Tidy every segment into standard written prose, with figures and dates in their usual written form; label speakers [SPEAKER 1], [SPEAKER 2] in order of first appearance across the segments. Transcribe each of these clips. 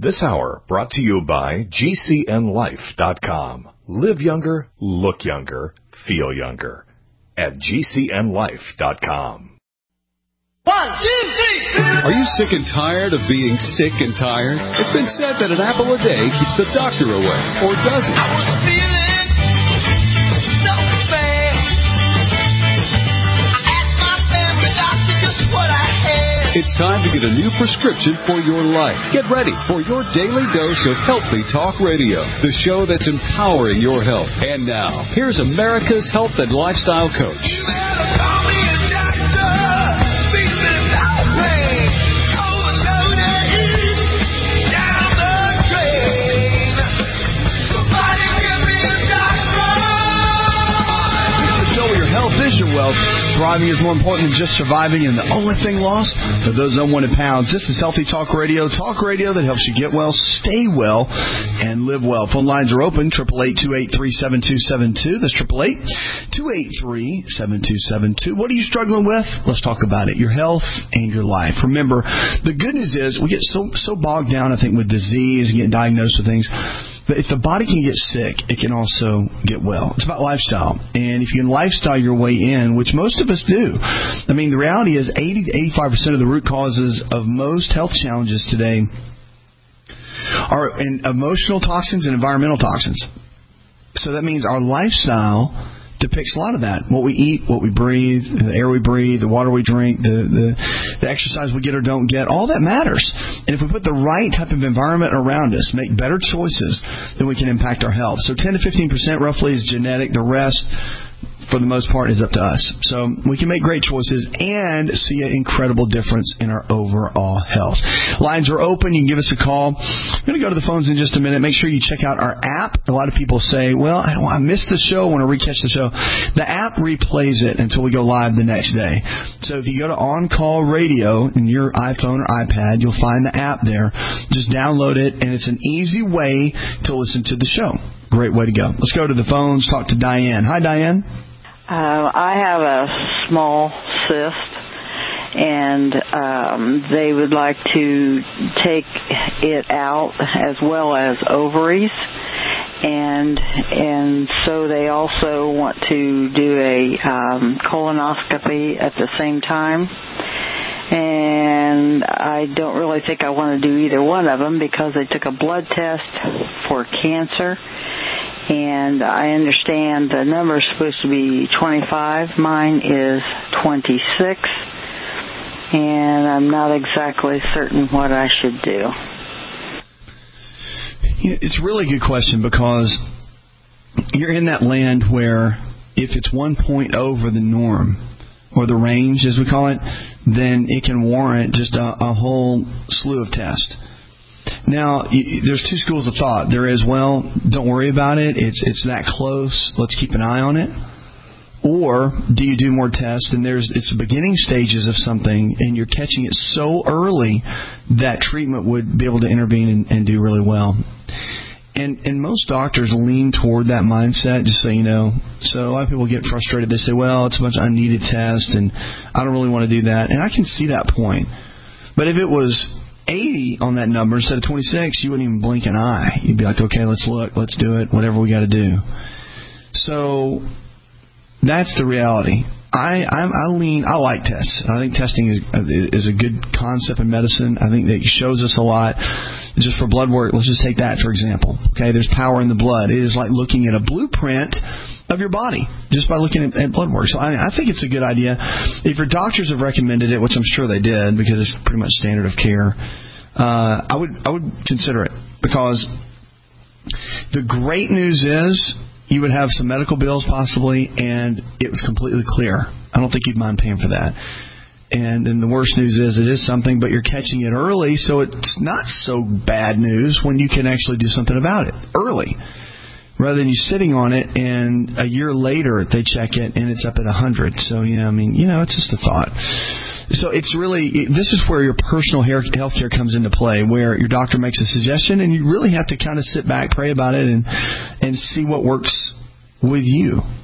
[SPEAKER 1] This hour brought to you by GCNLife.com. Live younger, look younger, feel younger. At GCNLife.com.
[SPEAKER 2] 1, 2, 3.
[SPEAKER 3] Are you sick and tired of being sick and tired? It's been said that an apple a day keeps the doctor away. Or does it?
[SPEAKER 2] I was feeling so bad. I asked my family doctor just what I had.
[SPEAKER 3] It's time to get a new prescription for your life. Get ready for your daily dose of Healthy Talk Radio, the show that's empowering your health. And now, here's America's health and lifestyle coach.
[SPEAKER 2] You better call me a doctor. Feeling outraged. Overloaded. Down the drain. Somebody give me a doctor.
[SPEAKER 4] The show where your health is your wealth. Thriving is more important than just surviving, and the only thing lost for those unwanted pounds. This is Healthy Talk Radio that helps you get well, stay well, and live well. Phone lines are open, 888-283-7272. That's 888-283-7272. What are you struggling with? Let's talk about it. Your health and your life. Remember, the good news is we get so bogged down, I think, with disease and getting diagnosed with things. But if the body can get sick, it can also get well. It's about lifestyle. And if you can lifestyle your way in, which most of us do. I mean, the reality is 80 to 85% of the root causes of most health challenges today are in emotional toxins and environmental toxins. So that means our lifestyle depicts a lot of that. What we eat, what we breathe, the air we breathe, the water we drink, the exercise we get or don't get, all that matters. And if we put the right type of environment around us, make better choices, then we can impact our health. So 10 to 15% roughly is genetic. The rest, for the most part, is up to us. So we can make great choices and see an incredible difference in our overall health. Lines are open. You can give us a call. I'm going to go to the phones in just a minute. Make sure you check out our app. A lot of people say, well, I missed the show. I want to recatch the show. The app replays it until we go live the next day. So if you go to On Call Radio in your iPhone or iPad, you'll find the app there. Just download it, and it's an easy way to listen to the show. Great way to go. Let's go to the phones. Talk to Diane. Hi, Diane.
[SPEAKER 5] I have a small cyst, and they would like to take it out as well as ovaries, and so they also want to do a colonoscopy at the same time. And I don't really think I want to do either one of them because they took a blood test for cancer. And I understand the number is supposed to be 25. Mine is 26. And I'm not exactly certain what I should do.
[SPEAKER 4] It's a really good question because you're in that land where if it's 1 point over the norm, or the range as we call it, then it can warrant just a whole slew of tests. Now, there's two schools of thought. There is, well, don't worry about it. It's that close. Let's keep an eye on it. Or do you do more tests? And it's the beginning stages of something, and you're catching it so early that treatment would be able to intervene and do really well. And most doctors lean toward that mindset, just so you know. So a lot of people get frustrated. They say, well, it's a bunch of unneeded tests, and I don't really want to do that. And I can see that point. But if it was 80 on that number instead of 26, you wouldn't even blink an eye. You'd be like, okay, let's look, let's do it, whatever we got to do. So that's the reality. I like tests. I think testing is a good concept in medicine. I think that it shows us a lot. Just for blood work, let's just take that for example. Okay, there's power in the blood. It is like looking at a blueprint of your body just by looking at blood work. So I think it's a good idea. If your doctors have recommended it, which I'm sure they did because it's pretty much standard of care, I would consider it because the great news is you would have some medical bills possibly, and it was completely clear. I don't think you'd mind paying for that. And then the worst news is it is something, but you're catching it early, so it's not so bad news when you can actually do something about it early. Rather than you sitting on it, and a year later they check it, and it's up at 100. So, it's just a thought. So it's really, this is where your personal health care comes into play, where your doctor makes a suggestion, and you really have to kind of sit back, pray about it, and see what works with you.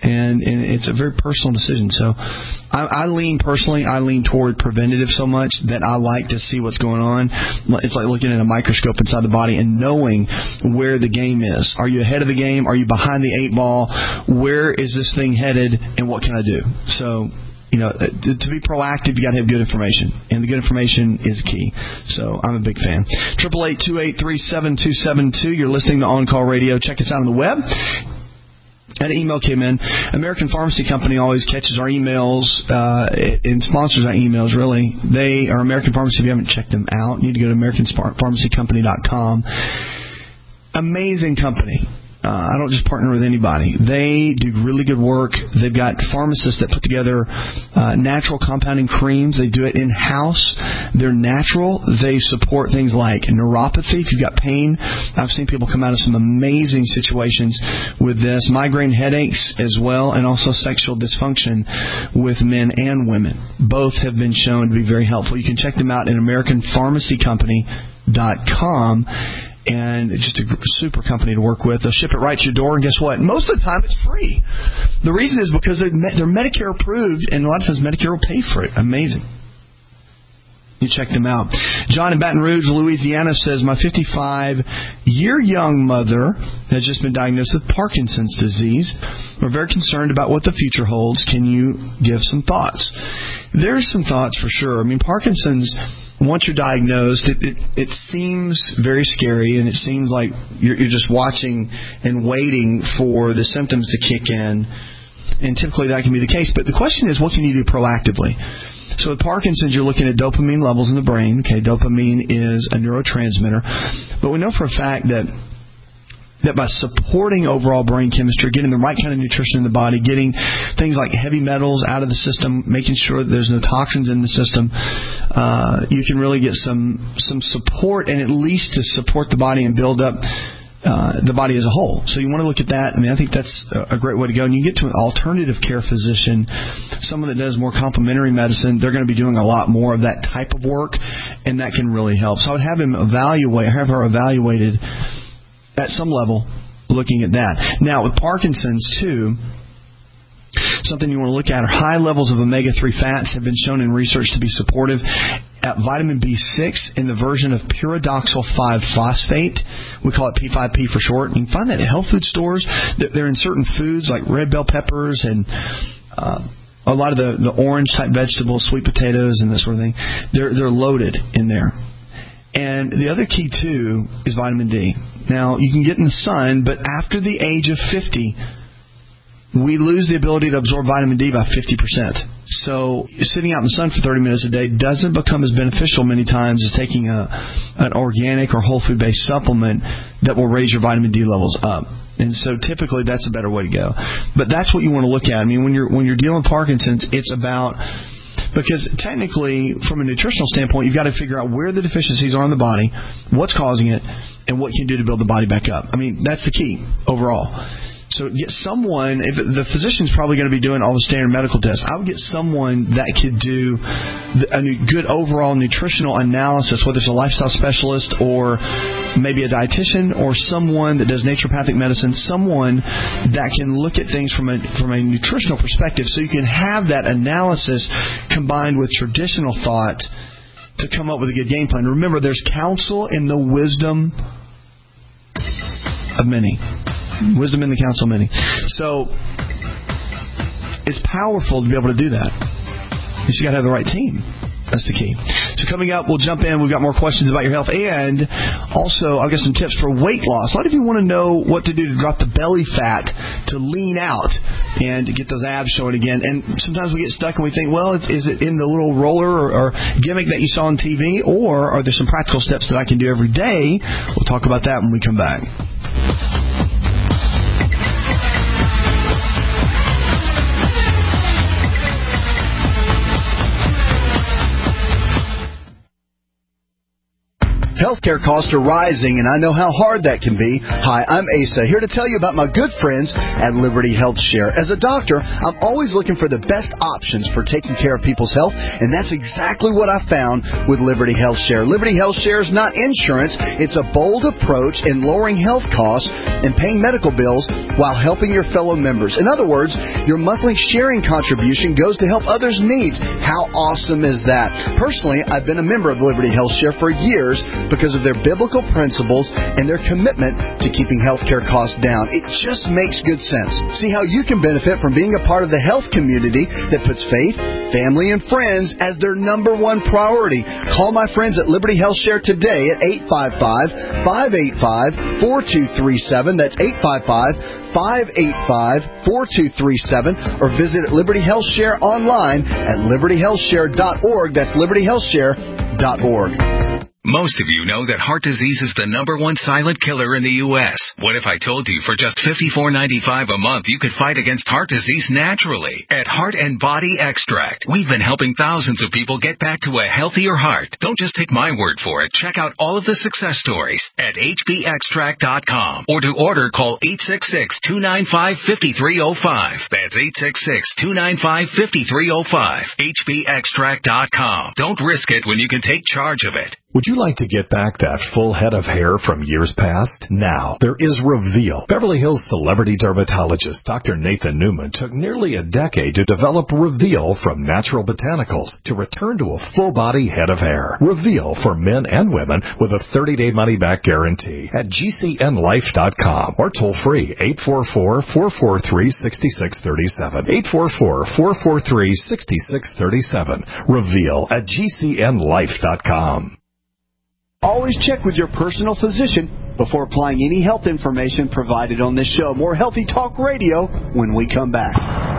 [SPEAKER 4] And it's a very personal decision. So I lean toward preventative so much that I like to see what's going on. It's like looking at a microscope inside the body and knowing where the game is. Are you ahead of the game? Are you behind the 8 ball? Where is this thing headed? And what can I do? So, to be proactive, you got to have good information, and the good information is key. So I'm a big fan. 888-283-7272. You're listening to On Call Radio. Check us out on the web. An email came in. American Pharmacy Company always catches our emails and sponsors our emails, really. They are American Pharmacy. If you haven't checked them out, you need to go to AmericanPharmacyCompany.com. Amazing company. I don't just partner with anybody. They do really good work. They've got pharmacists that put together natural compounding creams. They do it in-house. They're natural. They support things like neuropathy. If you've got pain, I've seen people come out of some amazing situations with this. Migraine headaches as well, and also sexual dysfunction with men and women. Both have been shown to be very helpful. You can check them out at AmericanPharmacyCompany.com. And it's just a super company to work with. They'll ship it right to your door, and guess what? Most of the time, it's free. The reason is because they're Medicare approved, and a lot of times Medicare will pay for it. Amazing. You check them out. John in Baton Rouge, Louisiana says, my 55-year young mother has just been diagnosed with Parkinson's disease. We're very concerned about what the future holds. Can you give some thoughts? There's some thoughts for sure. I mean, Parkinson's, once you're diagnosed, it seems very scary, and it seems like you're just watching and waiting for the symptoms to kick in. And typically that can be the case. But the question is, what can you do proactively? So with Parkinson's, you're looking at dopamine levels in the brain. Okay, dopamine is a neurotransmitter. But we know for a fact that by supporting overall brain chemistry, getting the right kind of nutrition in the body, getting things like heavy metals out of the system, making sure that there's no toxins in the system, you can really get some support, and at least to support the body and build up the body as a whole. So you want to look at that. I mean, I think that's a great way to go. And you get to an alternative care physician, someone that does more complementary medicine. They're going to be doing a lot more of that type of work, and that can really help. So I would have her evaluated at some level, looking at that. Now, with Parkinson's, too, something you want to look at are high levels of omega-3 fats have been shown in research to be supportive at vitamin B6 in the version of pyridoxal 5-phosphate. We call it P5P for short. You can find that at health food stores. They're in certain foods like red bell peppers and a lot of the orange-type vegetables, sweet potatoes, and that sort of thing. They're loaded in there. And the other key, too, is vitamin D. Now, you can get in the sun, but after the age of 50, we lose the ability to absorb vitamin D by 50%. So sitting out in the sun for 30 minutes a day doesn't become as beneficial many times as taking an organic or whole food-based supplement that will raise your vitamin D levels up. And so typically that's a better way to go. But that's what you want to look at. I mean, when you're dealing with Parkinson's, it's about... Because technically, from a nutritional standpoint, you've got to figure out where the deficiencies are in the body, what's causing it, and what you can do to build the body back up. I mean, that's the key overall. So get someone, if the physician's probably going to be doing all the standard medical tests, I would get someone that could do a good overall nutritional analysis, whether it's a lifestyle specialist or maybe a dietitian or someone that does naturopathic medicine, someone that can look at things from a nutritional perspective, so you can have that analysis combined with traditional thought to come up with a good game plan. Remember, there's counsel in the wisdom of many. Wisdom in the counsel of many. So it's powerful to be able to do that. You just got to have the right team. That's the key. So coming up, we'll jump in. We've got more questions about your health. And also, I've got some tips for weight loss. A lot of you want to know what to do to drop the belly fat, to lean out, and to get those abs showing again. And sometimes we get stuck and we think, well, is it in the little roller or gimmick that you saw on TV? Or are there some practical steps that I can do every day? We'll talk about that when we come back. Healthcare costs are rising, and I know how hard that can be. Hi, I'm Asa, here to tell you about my good friends at Liberty Health Share. As a doctor, I'm always looking for the best options for taking care of people's health, and that's exactly what I found with Liberty Health Share. Liberty Health Share is not insurance. It's a bold approach in lowering health costs and paying medical bills while helping your fellow members. In other words, your monthly sharing contribution goes to help others' needs. How awesome is that? Personally, I've been a member of Liberty Health Share for years because of their biblical principles and their commitment to keeping healthcare costs down. It just makes good sense. See how you can benefit from being a part of the health community that puts faith, family, and friends as their number one priority. Call my friends at Liberty Health Share today at 855-585-4237. That's 855-585-4237, or visit Liberty Health Share online at libertyhealthshare.org. That's libertyhealthshare.org.
[SPEAKER 6] Most of you know that heart disease is the number one silent killer in the U.S. What if I told you for just $54.95 a month you could fight against heart disease naturally? At Heart and Body Extract, we've been helping thousands of people get back to a healthier heart. Don't just take my word for it. Check out all of the success stories at hbextract.com. Or to order, call 866-295-5305. That's 866-295-5305. hbextract.com. Don't risk it when you can take charge of it.
[SPEAKER 1] Would you like to get back that full head of hair from years past? Now, there is Reveal. Beverly Hills celebrity dermatologist Dr. Nathan Newman took nearly a decade to develop Reveal from natural botanicals to return to a full-body head of hair. Reveal for men and women with a 30-day money-back guarantee at GCNlife.com or toll-free 844-443-6637. 844-443-6637. Reveal at GCNlife.com.
[SPEAKER 4] Always check with your personal physician before applying any health information provided on this show. More Healthy Talk Radio when we come back.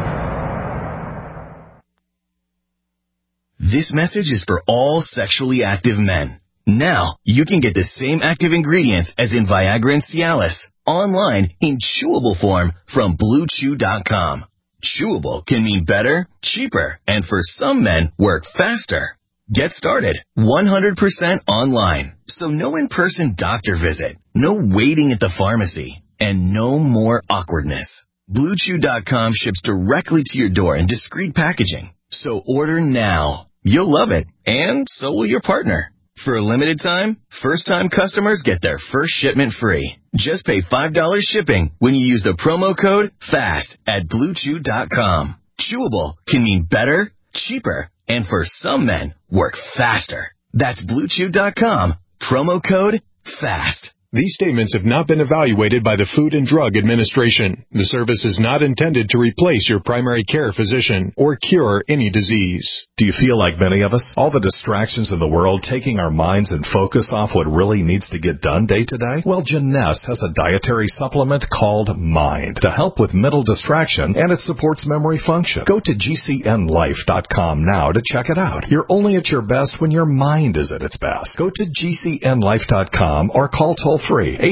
[SPEAKER 7] This message is for all sexually active men. Now, you can get the same active ingredients as in Viagra and Cialis online in chewable form from BlueChew.com. Chewable can mean better, cheaper, and for some men, work faster. Get started 100% online. So no in-person doctor visit, no waiting at the pharmacy, and no more awkwardness. BlueChew.com ships directly to your door in discreet packaging. So order now. You'll love it, and so will your partner. For a limited time, first-time customers get their first shipment free. Just pay $5 shipping when you use the promo code FAST at BlueChew.com. Chewable can mean better, cheaper, and for some men, work faster. That's BlueChew.com, promo code FAST.
[SPEAKER 8] These statements have not been evaluated by the Food and Drug Administration. The service is not intended to replace your primary care physician or cure any disease.
[SPEAKER 1] Do you feel like many of us? All the distractions in the world taking our minds and focus off what really needs to get done day to day? Well, Jeunesse has a dietary supplement called Mind to help with mental distraction, and it supports memory function. Go to GCNlife.com now to check it out. You're only at your best when your mind is at its best. Go to GCNlife.com or call toll-free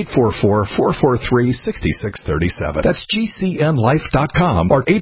[SPEAKER 1] 844-443-6637. That's GCNlife.com or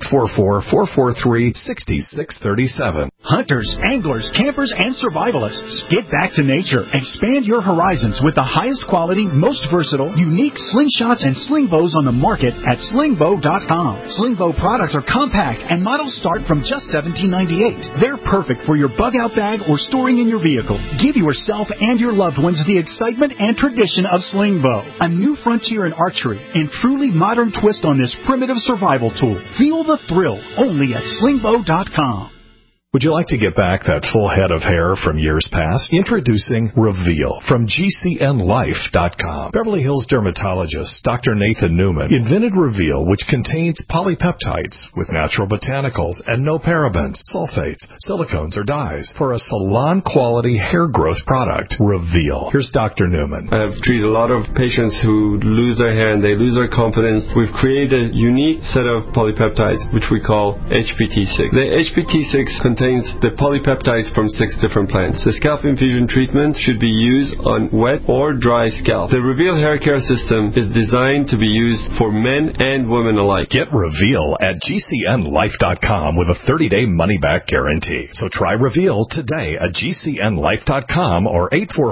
[SPEAKER 1] 844-443-6637.
[SPEAKER 9] Hunters, anglers, campers, and survivalists, get back to nature. Expand your horizons with the highest quality, most versatile, unique slingshots and sling bows on the market at slingbow.com. Slingbow products are compact and models start from just $17.98. They're perfect for your bug-out bag or storing in your vehicle. Give yourself and your loved ones the excitement and tradition of Slingbow, a new frontier in archery and truly modern twist on this primitive survival tool. Feel the thrill only at slingbow.com.
[SPEAKER 1] Would you like to get back that full head of hair from years past? Introducing Reveal from GCNlife.com. Beverly Hills dermatologist Dr. Nathan Newman invented Reveal, which contains polypeptides with natural botanicals and no parabens, sulfates, silicones, or dyes for a salon-quality hair growth product. Reveal. Here's Dr. Newman.
[SPEAKER 10] I've treated a lot of patients who lose their hair and they lose their confidence. We've created a unique set of polypeptides, which we call HPT6. The HPT6 contains contains the polypeptides from 6 different plants. The scalp infusion treatment should be used on wet or dry scalp. The Reveal hair care system is designed to be used for men and women alike.
[SPEAKER 1] Get Reveal at GCNlife.com with a 30-day money-back guarantee. So try Reveal today at GCNlife.com or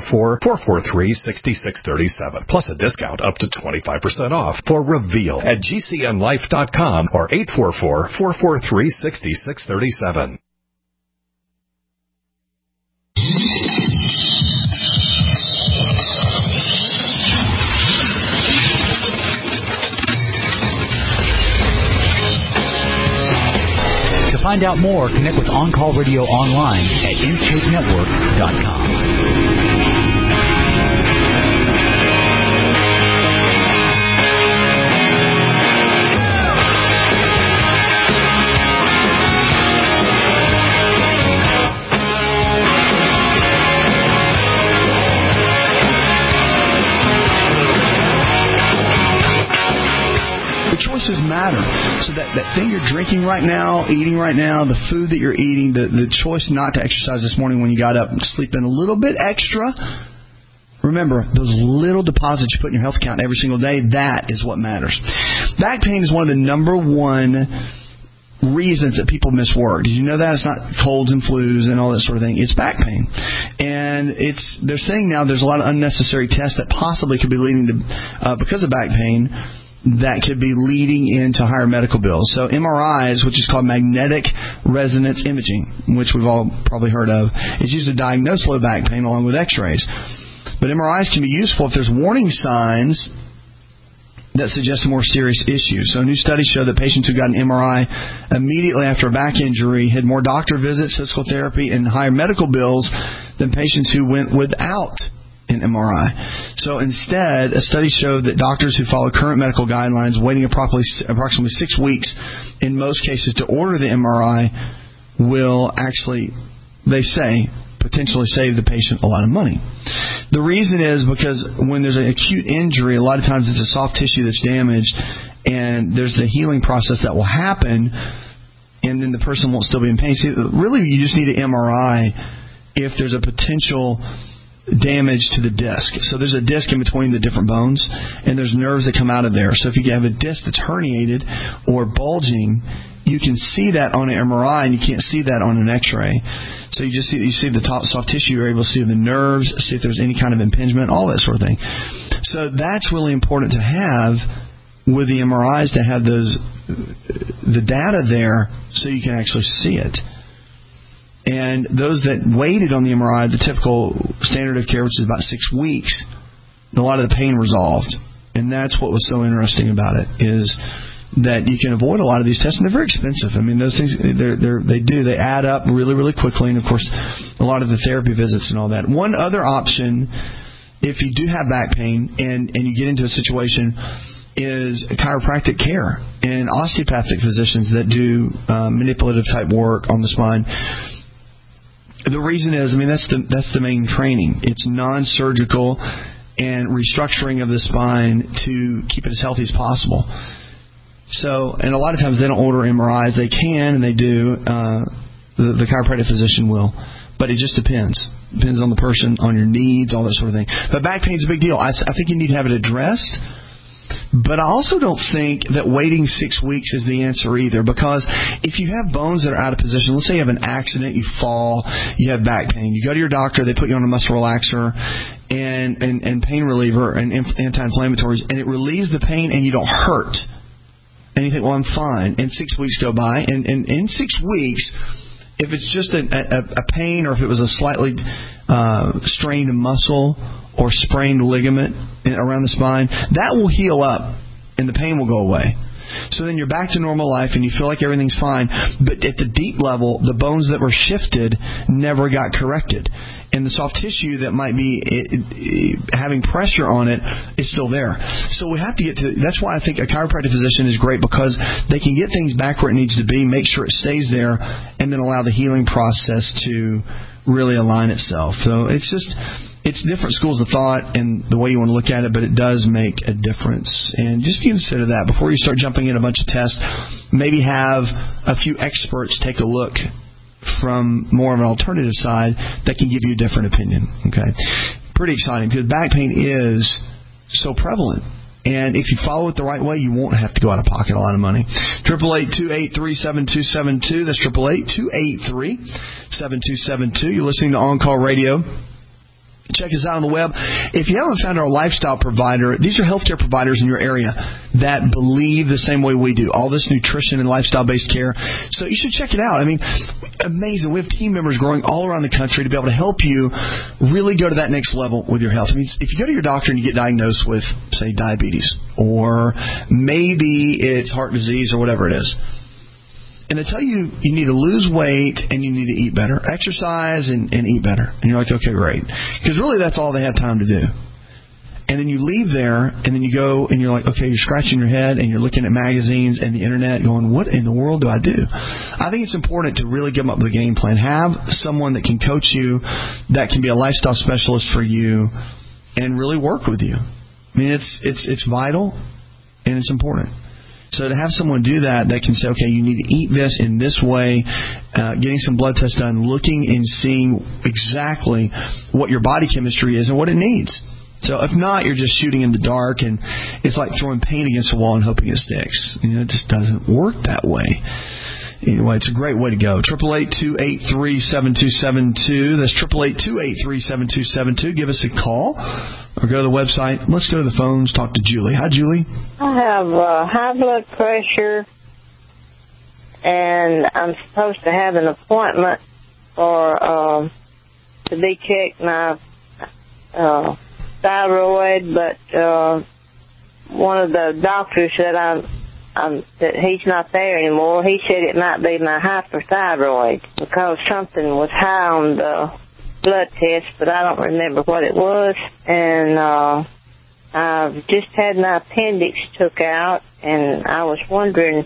[SPEAKER 1] 844-443-6637. Plus a discount up to 25% off for Reveal at GCNlife.com or 844-443-6637.
[SPEAKER 9] To find out more, connect with On Call Radio online at IntakeNetwork.com.
[SPEAKER 4] Choices matter. So that thing you're drinking right now, eating right now, the food that you're eating, the choice not to exercise this morning when you got up and sleep in a little bit extra. Remember, those little deposits you put in your health account every single day, that is what matters. Back pain is one of the number one reasons that people miss work. Did you know that? It's not colds and flus and all that sort of thing. It's back pain. And they're saying now there's a lot of unnecessary tests that possibly could be leading to, because of back pain, that could be leading into higher medical bills. So MRIs, which is called magnetic resonance imaging, which we've all probably heard of, is used to diagnose low back pain along with x-rays. But MRIs can be useful if there's warning signs that suggest a more serious issue. So new studies show that patients who got an MRI immediately after a back injury had more doctor visits, physical therapy, and higher medical bills than patients who went without an MRI. So instead, a study showed that doctors who follow current medical guidelines, waiting approximately 6 weeks in most cases to order the MRI, will actually, they say, potentially save the patient a lot of money. The reason is because when there's an acute injury, a lot of times it's a soft tissue that's damaged, and there's the healing process that will happen, and then the person won't still be in pain. See, really, you just need an MRI if there's a potential damage to the disc. So there's a disc in between the different bones, and there's nerves that come out of there. So if you have a disc that's herniated or bulging, you can see that on an MRI, and you can't see that on an X-ray. So you see the soft tissue. You're able to see the nerves, see if there's any kind of impingement, all that sort of thing. So that's really important to have with the MRIs, to have the data there so you can actually see it. And those that waited on the MRI, the typical standard of care, which is about 6 weeks, a lot of the pain resolved. And that's what was so interesting about it, is that you can avoid a lot of these tests. And they're very expensive. I mean, those things, they add up really, really quickly. And, of course, a lot of the therapy visits and all that. One other option, if you do have back pain and you get into a situation, is chiropractic care and osteopathic physicians that do manipulative type work on the spine. The reason is, I mean, that's the main training. It's non-surgical and restructuring of the spine to keep it as healthy as possible. So, and a lot of times they don't order MRIs. They can, and they do. The chiropractic physician will. But it just depends. Depends on the person, on your needs, all that sort of thing. But back pain is a big deal. I think you need to have it addressed. But I also don't think that waiting 6 weeks is the answer either, because if you have bones that are out of position, let's say you have an accident, you fall, you have back pain, you go to your doctor, they put you on a muscle relaxer and pain reliever and anti-inflammatories, and it relieves the pain and you don't hurt. And you think, well, I'm fine. And 6 weeks go by, and in 6 weeks, if it's just a pain, or if it was a slightly strained muscle or sprained ligament around the spine, that will heal up and the pain will go away. So then you're back to normal life and you feel like everything's fine. But at the deep level, the bones that were shifted never got corrected. And the soft tissue that might be having pressure on it is still there. So we have to get to, that's why I think a chiropractic physician is great, because they can get things back where it needs to be, make sure it stays there, and then allow the healing process to really align itself. So it's different schools of thought and the way you want to look at it, but it does make a difference. And just consider that before you start jumping in a bunch of tests. Maybe have a few experts take a look from more of an alternative side that can give you a different opinion. Okay, pretty exciting because back pain is so prevalent. And if you follow it the right way, you won't have to go out of pocket a lot of money. 888-283-7272. That's 888-283-7272. You're listening to On Call Radio. Check us out on the web. If you haven't found our lifestyle provider, these are healthcare providers in your area that believe the same way we do. All this nutrition and lifestyle-based care. So you should check it out. I mean, amazing. We have team members growing all around the country to be able to help you really go to that next level with your health. I mean, if you go to your doctor and you get diagnosed with, say, diabetes, or maybe it's heart disease or whatever it is, and they tell you you need to lose weight and you need to eat better, exercise and eat better. And you're like, okay, great. Because really that's all they have time to do. And then you leave there and then you go and you're like, okay, you're scratching your head and you're looking at magazines and the internet going, what in the world do I do? I think it's important to really come up with a game plan. Have someone that can coach you, that can be a lifestyle specialist for you and really work with you. I mean, it's vital and it's important. So to have someone do that can say, okay, you need to eat this in this way, getting some blood tests done, looking and seeing exactly what your body chemistry is and what it needs. So if not, you're just shooting in the dark, and it's like throwing paint against a wall and hoping it sticks. You know, it just doesn't work that way. Anyway, it's a great way to go. 888-283-7272. That's 888-283-7272. Give us a call or go to the website. Let's go to the phones, talk to Julie. Hi, Julie.
[SPEAKER 11] I have high blood pressure, and I'm supposed to have an appointment to be checked my thyroid, but one of the doctors said that he's not there anymore. He said it might be my hyperthyroid because something was high on the blood test, but I don't remember what it was. And I've just had my appendix took out, and I was wondering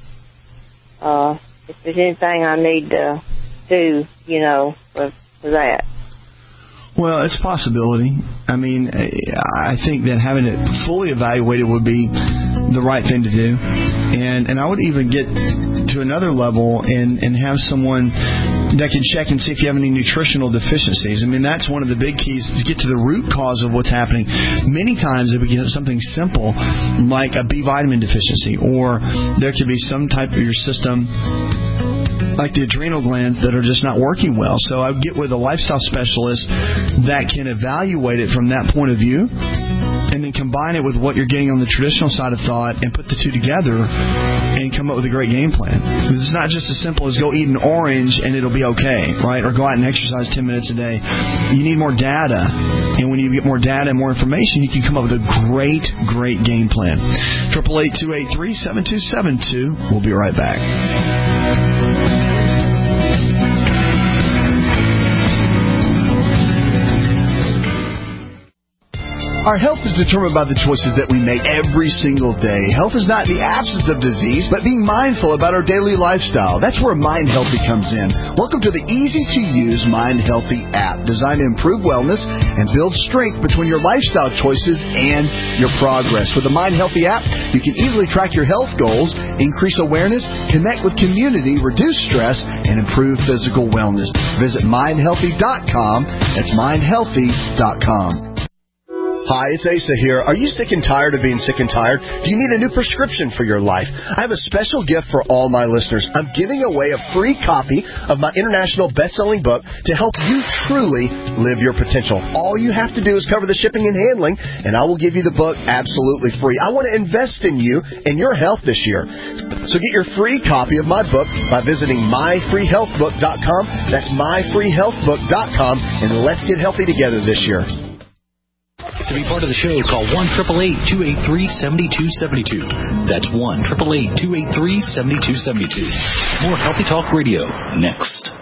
[SPEAKER 11] if there's anything I need to do, for that.
[SPEAKER 4] Well, it's a possibility. I mean, I think that having it fully evaluated would be the right thing to do. And I would even get to another level and have someone that can check and see if you have any nutritional deficiencies. I mean, that's one of the big keys to get to the root cause of what's happening. Many times it begins something simple like a B vitamin deficiency, or there could be some type of your system like the adrenal glands that are just not working well. So I would get with a lifestyle specialist that can evaluate it from that point of view and then combine it with what you're getting on the traditional side of thought and put the two together and come up with a great game plan. It's not just as simple as go eat an orange and it'll be okay, right? Or go out and exercise 10 minutes a day. You need more data. And when you get more data and more information, you can come up with a great, great game plan. 888-283-7272. We'll be right back.
[SPEAKER 9] Our health is determined by the choices that we make every single day. Health is not the absence of disease, but being mindful about our daily lifestyle. That's where Mind Healthy comes in. Welcome to the easy-to-use Mind Healthy app, designed to improve wellness and build strength between your lifestyle choices and your progress. With the Mind Healthy app, you can easily track your health goals, increase awareness, connect with community, reduce stress, and improve physical wellness. Visit mindhealthy.com. That's mindhealthy.com.
[SPEAKER 12] Hi, it's Asa here. Are you sick and tired of being sick and tired? Do you need a new prescription for your life? I have a special gift for all my listeners. I'm giving away a free copy of my international best-selling book to help you truly live your potential. All you have to do is cover the shipping and handling, and I will give you the book absolutely free. I want to invest in you and your health this year. So get your free copy of my book by visiting myfreehealthbook.com. That's myfreehealthbook.com, and let's get healthy together this year.
[SPEAKER 13] To be part of the show, call 1-888-283-7272. That's 1-888-283-7272. More Healthy Talk Radio next.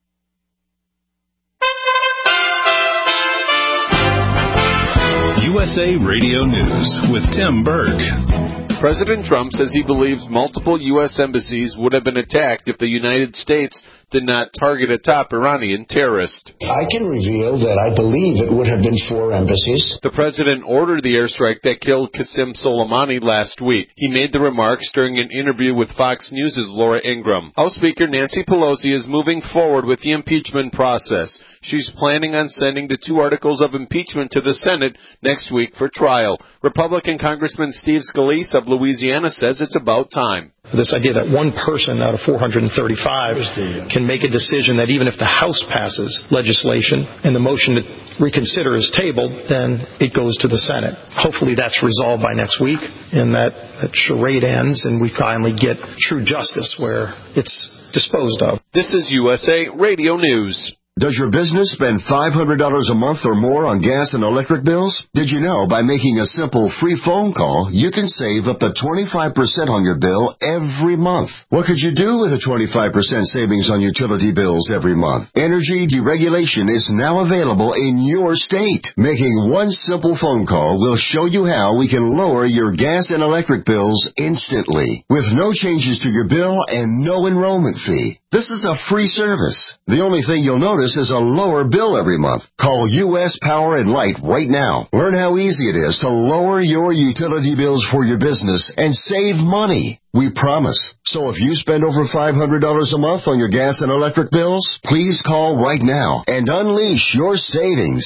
[SPEAKER 1] USA Radio News with Tim Berg.
[SPEAKER 14] President Trump says he believes multiple U.S. embassies would have been attacked if the United States did not target a top Iranian terrorist.
[SPEAKER 15] I can reveal that I believe it would have been 4 embassies.
[SPEAKER 14] The president ordered the airstrike that killed Qasem Soleimani last week. He made the remarks during an interview with Fox News' Laura Ingraham. House Speaker Nancy Pelosi is moving forward with the impeachment process. She's planning on sending the 2 articles of impeachment to the Senate next week for trial. Republican Congressman Steve Scalise of Louisiana says it's about time.
[SPEAKER 16] This idea that one person out of 435 can make a decision that even if the House passes legislation and the motion to reconsider is tabled, then it goes to the Senate. Hopefully that's resolved by next week and that charade ends and we finally get true justice where it's disposed of.
[SPEAKER 14] This is USA Radio News.
[SPEAKER 17] Does your business spend $500 a month or more on gas and electric bills? Did you know by making a simple free phone call, you can save up to 25% on your bill every month? What could you do with a 25% savings on utility bills every month? Energy deregulation is now available in your state. Making one simple phone call will show you how we can lower your gas and electric bills instantly with no changes to your bill and no enrollment fee. This is a free service. The only thing you'll notice is a lower bill every month. Call U.S. Power and Light right now. Learn how easy it is to lower your utility bills for your business and save money. We promise. So if you spend over $500 a month on your gas and electric bills, please call right now and unleash your savings.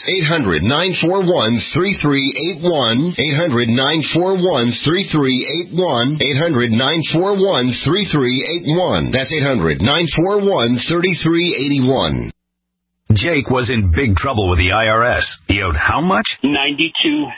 [SPEAKER 17] 800-941-3381. 800-941-3381. 800-941-3381. That's 800-941-3381.
[SPEAKER 18] Jake was in big trouble with the IRS. He owed how much?
[SPEAKER 19] $92,000.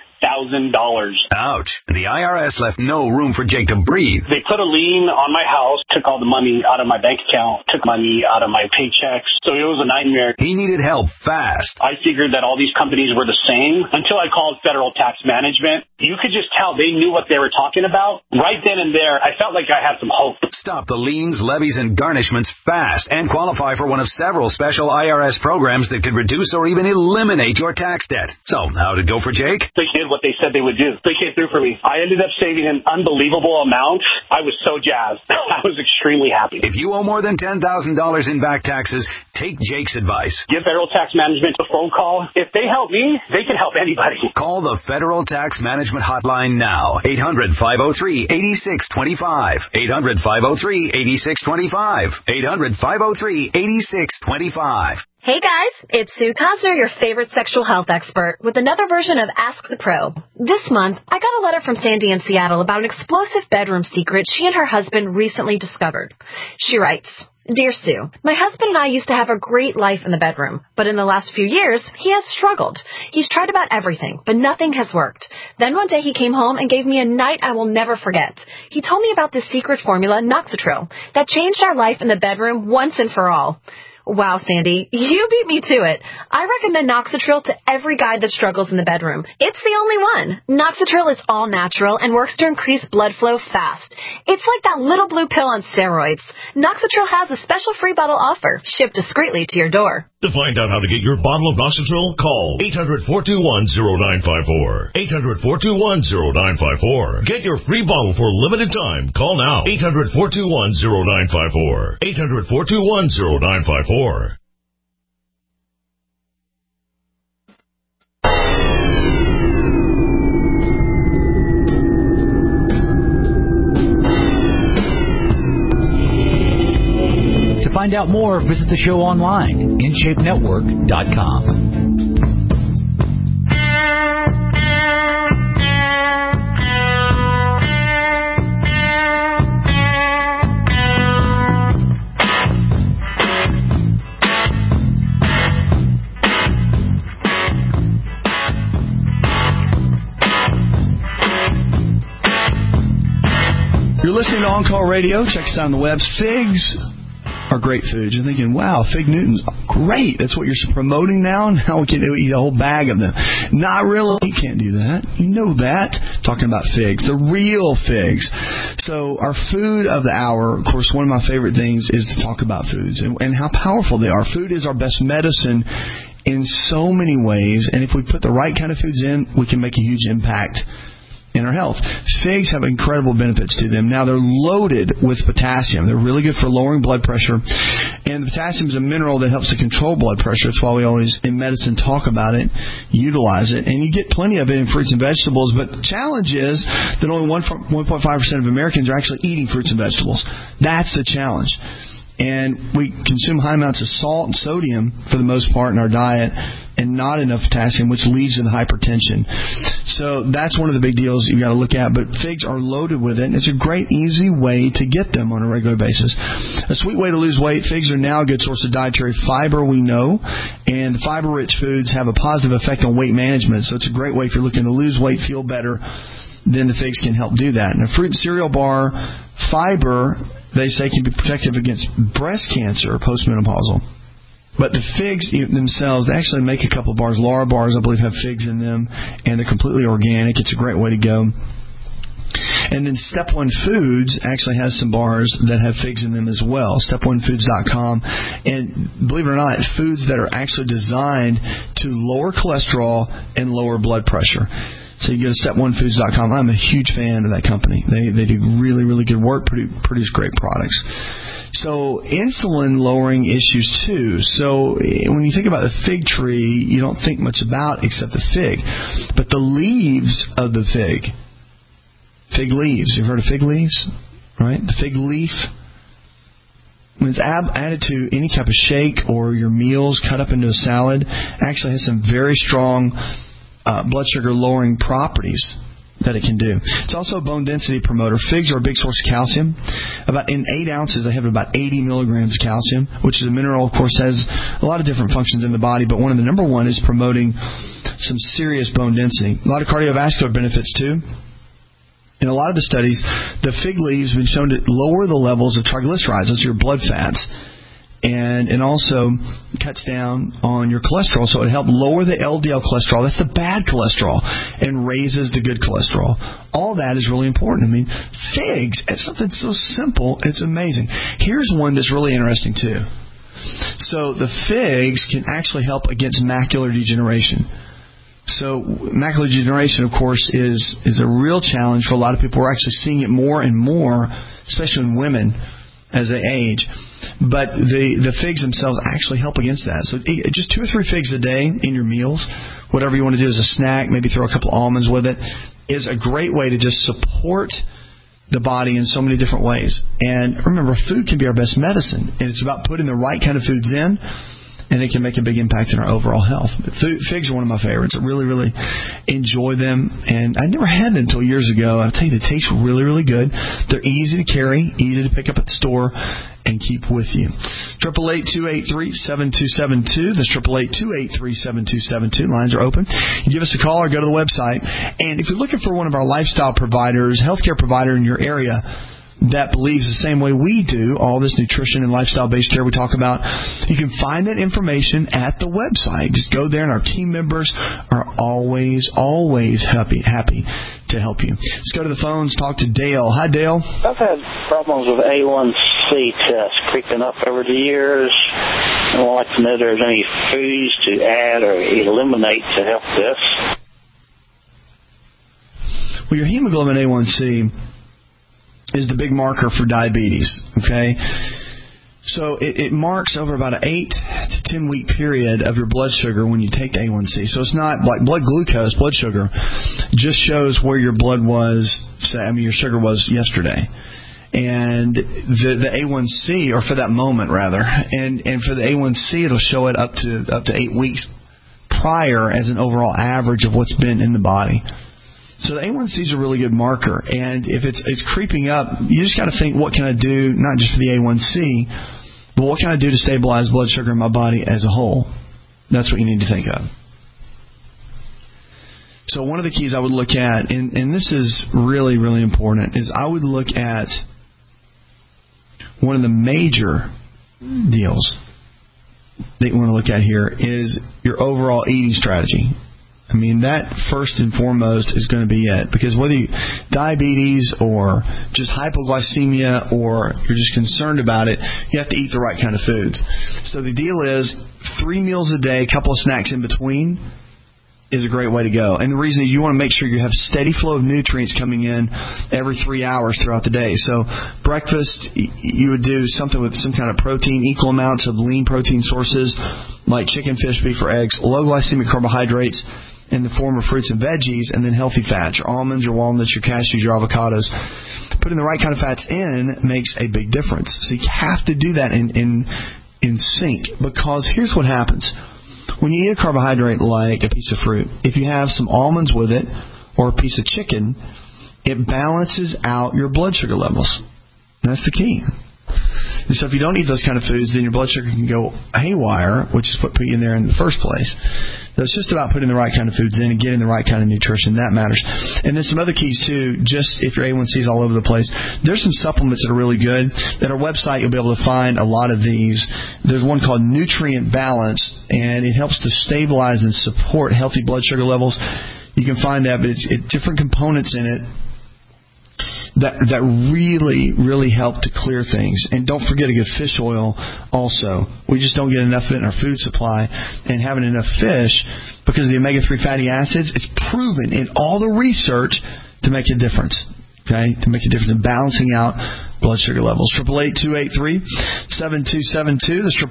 [SPEAKER 18] Ouch. The IRS left no room for Jake to breathe.
[SPEAKER 19] They put a lien on my house, took all the money out of my bank account, took money out of my paychecks. So it was a nightmare.
[SPEAKER 18] He needed help fast.
[SPEAKER 19] I figured that all these companies were the same until I called Federal Tax Management. You could just tell they knew what they were talking about. Right then and there, I felt like I had some hope.
[SPEAKER 18] Stop the liens, levies, and garnishments fast and qualify for one of several special IRS programs that could reduce or even eliminate your tax debt. So, how'd it go for Jake?
[SPEAKER 19] They did what they said they would do. They came through for me. I ended up saving an unbelievable amount. I was so jazzed. I was extremely happy.
[SPEAKER 18] If you owe more than $10,000 in back taxes, take Jake's advice.
[SPEAKER 19] Give Federal Tax Management a phone call. If they help me, they can help anybody.
[SPEAKER 18] Call the Federal Tax Management Hotline now. 800-503-8625. 800-503-8625. 800-503-8625.
[SPEAKER 20] Hey guys, it's Sue Cosner, your favorite sexual health expert, with another version of Ask the Pro. This month, I got a letter from Sandy in Seattle about an explosive bedroom secret she and her husband recently discovered. She writes, Dear Sue, my husband and I used to have a great life in the bedroom, but in the last few years, he has struggled. He's tried about everything, but nothing has worked. Then one day he came home and gave me a night I will never forget. He told me about the secret formula, Noxitril, that changed our life in the bedroom once and for all. Wow, Sandy, you beat me to it. I recommend Noxitril to every guy that struggles in the bedroom. It's the only one. Noxitril is all natural and works to increase blood flow fast. It's like that little blue pill on steroids. Noxitril has a special free bottle offer, shipped discreetly to your door.
[SPEAKER 21] To find out how to get your bottle of Noxitril, call 800-421-0954. 800-421-0954. Get your free bottle for a limited time. Call now. 800-421-0954. 800-421-0954.
[SPEAKER 13] To find out more, visit the show online, InShapeNetwork.com.
[SPEAKER 4] You're listening to On Call Radio. Check us out on the web. Figs are great foods. You're thinking, wow, Fig Newtons, great. That's what you're promoting now? Now we can eat a whole bag of them. Not really. You can't do that. You know that. Talking about figs, the real figs. So our food of the hour, of course, one of my favorite things is to talk about foods and how powerful they are. Food is our best medicine in so many ways. And if we put the right kind of foods in, we can make a huge impact in our health. Figs have incredible benefits to them. Now, they're loaded with potassium. They're really good for lowering blood pressure. And potassium is a mineral that helps to control blood pressure. That's why we always, in medicine, talk about it, utilize it. And you get plenty of it in fruits and vegetables. But the challenge is that only 1.5% of Americans are actually eating fruits and vegetables. That's the challenge. And we consume high amounts of salt and sodium, for the most part, in our diet, and not enough potassium, which leads to the hypertension. So that's one of the big deals you've got to look at. But figs are loaded with it, and it's a great, easy way to get them on a regular basis. A sweet way to lose weight, figs are now a good source of dietary fiber, we know. And fiber-rich foods have a positive effect on weight management. So it's a great way if you're looking to lose weight, feel better, then the figs can help do that. And a fruit and cereal bar, fiber, they say, can be protective against breast cancer postmenopausal. But the figs themselves, they actually make a couple of bars. Laura bars, I believe, have figs in them, and they're completely organic. It's a great way to go. And then Step One Foods actually has some bars that have figs in them as well, step1foods.com. And believe it or not, foods that are actually designed to lower cholesterol and lower blood pressure. So you go to step1foods.com. I'm a huge fan of that company. They do really, really good work, produce great products. So insulin-lowering issues, too. So when you think about the fig tree, you don't think much about except the fig. But the leaves of the fig leaves. You've heard of fig leaves? Right? The fig leaf. When it's added to any type of shake or your meals, cut up into a salad, actually has some very strong blood sugar lowering properties that it can do. It's also a bone density promoter. Figs are a big source of calcium. In 8 ounces, they have about 80 milligrams of calcium, which is a mineral, of course, has a lot of different functions in the body, but one of the number one is promoting some serious bone density. A lot of cardiovascular benefits, too. In a lot of the studies, the fig leaves have been shown to lower the levels of triglycerides, those are your blood fats. And it also cuts down on your cholesterol, so it helps lower the LDL cholesterol. That's the bad cholesterol, and raises the good cholesterol. All that is really important. I mean, figs, it's something so simple, it's amazing. Here's one that's really interesting, too. So the figs can actually help against macular degeneration. So macular degeneration, of course, is a real challenge for a lot of people. We're actually seeing it more and more, especially in women, as they age. But the figs themselves actually help against that. So just 2 or 3 figs a day in your meals, whatever you want to do as a snack, maybe throw a couple almonds with it, is a great way to just support the body in so many different ways. And remember, food can be our best medicine. And it's about putting the right kind of foods in, and it can make a big impact in our overall health. But figs are one of my favorites. I really, really enjoy them. And I never had them until years ago. I'll tell you, they taste really, really good. They're easy to carry, easy to pick up at the store, and keep with you. 888-283-7272. That's 888-283-7272. Lines are open. You give us a call or go to the website. And if you're looking for one of our lifestyle providers, healthcare provider in your area, that believes the same way we do, all this nutrition and lifestyle-based care we talk about, you can find that information at the website. Just go there, and our team members are always happy to help you. Let's go to the phones, talk to Dale. Hi, Dale.
[SPEAKER 3] I've had problems with A1C tests creeping up over the years. I'd like to know if there's any foods to add or eliminate to help this.
[SPEAKER 4] Well, your hemoglobin A1C is the big marker for diabetes, okay? So it marks over about an 8 to 10 week period of your blood sugar when you take the A1C. So it's not like blood glucose, blood sugar, just shows where your blood was, your sugar was yesterday. And the A1C, or for that moment rather, and for the A1C it'll show it up to 8 weeks prior as an overall average of what's been in the body. So the A1C is a really good marker, and if it's creeping up, you just got to think, what can I do, not just for the A1C, but what can I do to stabilize blood sugar in my body as a whole? That's what you need to think of. So one of the keys I would look at, and this is really, really important, is I would look at one of the major deals that you want to look at here is your overall eating strategy. I mean, that first and foremost is going to be it. Because whether you diabetes or just hypoglycemia or you're just concerned about it, you have to eat the right kind of foods. So the deal is 3 meals a day, a couple of snacks in between, is a great way to go. And the reason is you want to make sure you have steady flow of nutrients coming in every 3 hours throughout the day. So breakfast, you would do something with some kind of protein, equal amounts of lean protein sources like chicken, fish, beef, or eggs, low glycemic carbohydrates in the form of fruits and veggies, and then healthy fats, your almonds, your walnuts, your cashews, your avocados. Putting the right kind of fats in makes a big difference. So you have to do that in sync, because here's what happens. When you eat a carbohydrate like a piece of fruit, if you have some almonds with it or a piece of chicken, it balances out your blood sugar levels. That's the key. And so if you don't eat those kind of foods, then your blood sugar can go haywire, which is what put you in there in the first place. So it's just about putting the right kind of foods in and getting the right kind of nutrition. That matters. And then some other keys, too, just if your A1C is all over the place, there's some supplements that are really good. At our website, you'll be able to find a lot of these. There's one called Nutrient Balance, and it helps to stabilize and support healthy blood sugar levels. You can find that, but it's different components in it that really, really help to clear things. And don't forget a good fish oil also. We just don't get enough of it in our food supply. And having enough fish, because of the omega-3 fatty acids, it's proven in all the research to make a difference. Okay? To make a difference in balancing out blood sugar levels. 888-283-7272. That's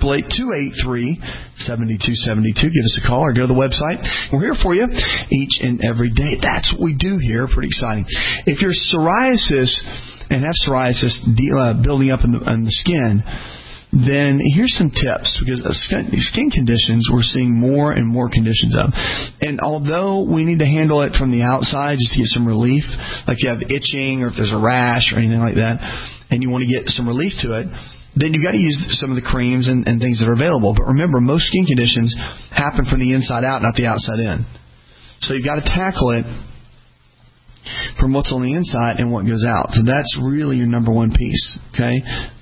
[SPEAKER 4] 888-283-7272. Give us a call or go to the website. We're here for you each and every day. That's what we do here. Pretty exciting. If you're psoriasis and have psoriasis building up in the skin, then here's some tips, because skin conditions we're seeing more and more conditions of. And although we need to handle it from the outside just to get some relief, like you have itching or if there's a rash or anything like that, and you want to get some relief to it, then you got to use some of the creams and things that are available. But remember, most skin conditions happen from the inside out, not the outside in. So you've got to tackle it from what's on the inside and what goes out. So that's really your number one piece, okay?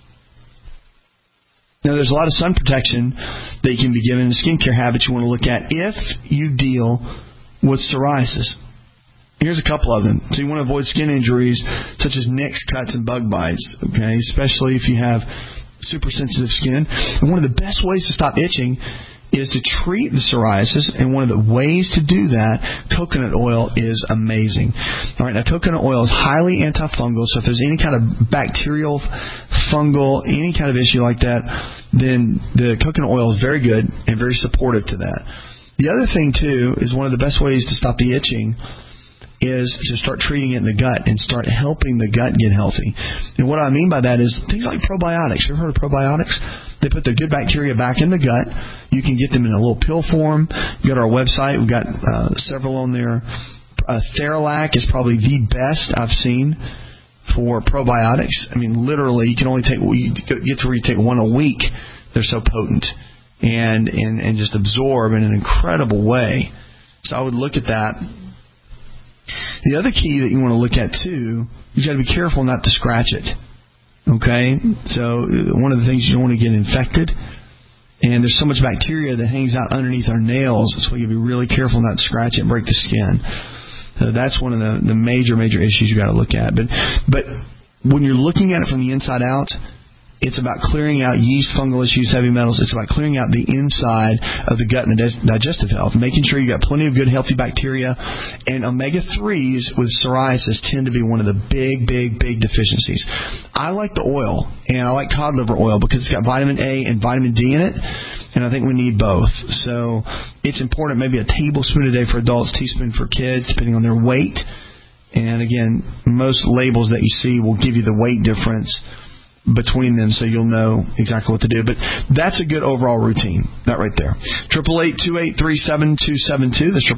[SPEAKER 4] Now, there's a lot of sun protection that you can be given in skincare habits you want to look at if you deal with psoriasis. Here's a couple of them. So you want to avoid skin injuries such as nicks, cuts, and bug bites, okay, especially if you have super sensitive skin. And one of the best ways to stop itching is to treat the psoriasis, and one of the ways to do that, coconut oil is amazing. All right, now coconut oil is highly antifungal, so if there's any kind of bacterial, fungal, any kind of issue like that, then the coconut oil is very good and very supportive to that. The other thing, too, is one of the best ways to stop the itching is to start treating it in the gut and start helping the gut get healthy. And what I mean by that is things like probiotics. You ever heard of probiotics? They put the good bacteria back in the gut. You can get them in a little pill form. You go to our website. We've got several on there. Theralac is probably the best I've seen for probiotics. I mean, literally, you can only get to where you take one a week. They're so potent and just absorb in an incredible way. So I would look at that. The other key that you want to look at, too, you've got to be careful not to scratch it. Okay? So one of the things you don't want to get infected, and there's so much bacteria that hangs out underneath our nails, so you got to be really careful not to scratch it and break the skin. So that's one of the major issues you got to look at. But when you're looking at it from the inside out, it's about clearing out yeast, fungal issues, heavy metals. It's about clearing out the inside of the gut and the digestive health, making sure you got plenty of good, healthy bacteria. And omega-3s with psoriasis tend to be one of the big deficiencies. I like the oil, and I like cod liver oil because it's got vitamin A and vitamin D in it, and I think we need both. So it's important, maybe a tablespoon a day for adults, teaspoon for kids, depending on their weight. And again, most labels that you see will give you the weight difference between them, so you'll know exactly what to do. But that's a good overall routine. That right there. 888-283-7272. That's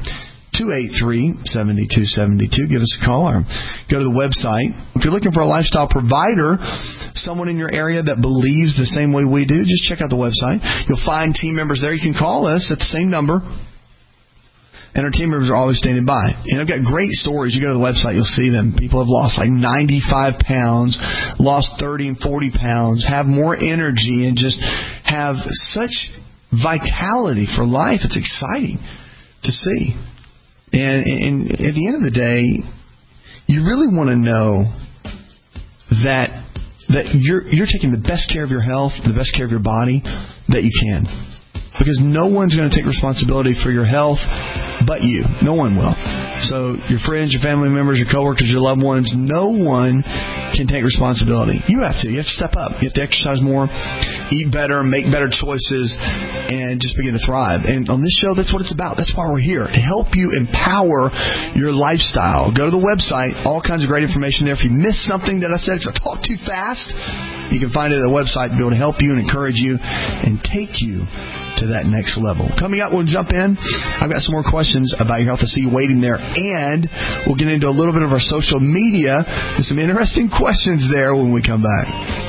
[SPEAKER 4] 888-283-7272. Give us a call or go to the website. If you're looking for a lifestyle provider, someone in your area that believes the same way we do, just check out the website. You'll find team members there. You can call us at the same number. And our team members are always standing by. And I've got great stories. You go to the website, you'll see them. People have lost like 95 pounds, lost 30 and 40 pounds, have more energy, and just have such vitality for life. It's exciting to see. And at the end of the day, you really want to know that you're taking the best care of your health, the best care of your body that you can. because no one's going to take responsibility for your health but you. No one will. So your friends, your family members, your coworkers, your loved ones, no one can take responsibility. You have to. You have to step up. You have to exercise more, eat better, make better choices, and just begin to thrive. And on this show, that's what it's about. That's why we're here, to help you empower your lifestyle. Go to the website. All kinds of great information there. If you missed something that I said because I talked too fast, you can find it at the website to be able to help you and encourage you and take you to that next level. Coming up, we'll jump in. I've got some more questions about your health. I see you waiting there. And we'll get into a little bit of our social media and some interesting questions there when we come back.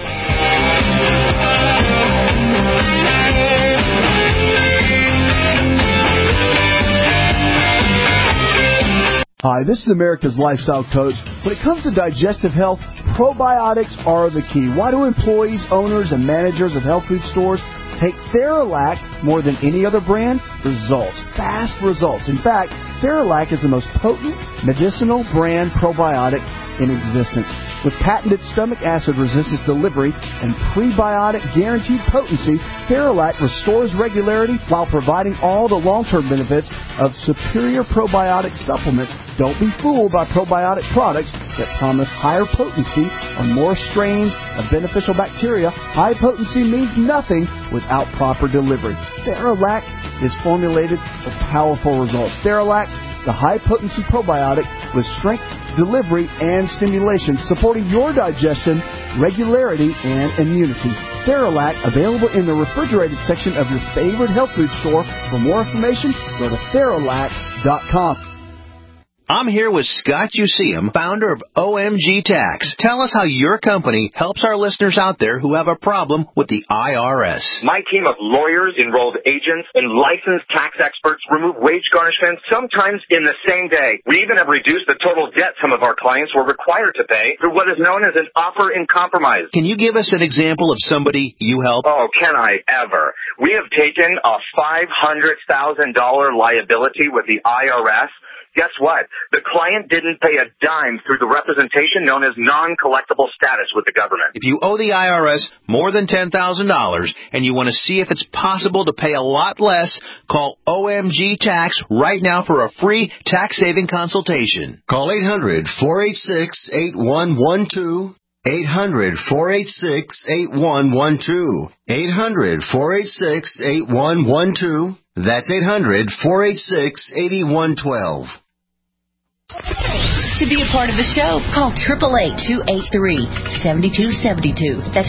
[SPEAKER 2] Hi, this is America's Lifestyle Coach. When it comes to digestive health, probiotics are the key. Why do employees, owners, and managers of health food stores take Theralac more than any other brand? Results. Fast results. In fact, Theralac is the most potent medicinal brand probiotic in existence. With patented stomach acid resistance delivery and prebiotic guaranteed potency, Theralac restores regularity while providing all the long-term benefits of superior probiotic supplements. Don't be fooled by probiotic products that promise higher potency or more strains of beneficial bacteria. High potency means nothing without proper delivery. Theralac is formulated for powerful results. Theralac, the high-potency probiotic with strength, delivery, and stimulation, supporting your digestion, regularity, and immunity. Theralac, available in the refrigerated section of your favorite health food store. For more information, go to Theralac.com.
[SPEAKER 22] I'm here with Scott Useum, founder of OMG Tax. Tell us how your company helps our listeners out there who have a problem with the IRS.
[SPEAKER 23] My team of lawyers, enrolled agents, and licensed tax experts remove wage garnishments sometimes in the same day. We even have reduced the total debt some of our clients were required to pay through what is known as an offer in compromise.
[SPEAKER 22] Can you give us an example of somebody you help?
[SPEAKER 23] Oh, can I ever? We have taken a $500,000 liability with the IRS. Guess what? The client didn't pay a dime through the representation known as non-collectible status with the government.
[SPEAKER 22] If you owe the IRS more than $10,000 and you want to see if it's possible to pay a lot less, call OMG Tax right now for a free tax-saving consultation.
[SPEAKER 17] Call 800-486-8112. 800-486-8112. 800-486-8112. That's 800-486-8112.
[SPEAKER 24] To be a part of the show, call 888-283-7272. That's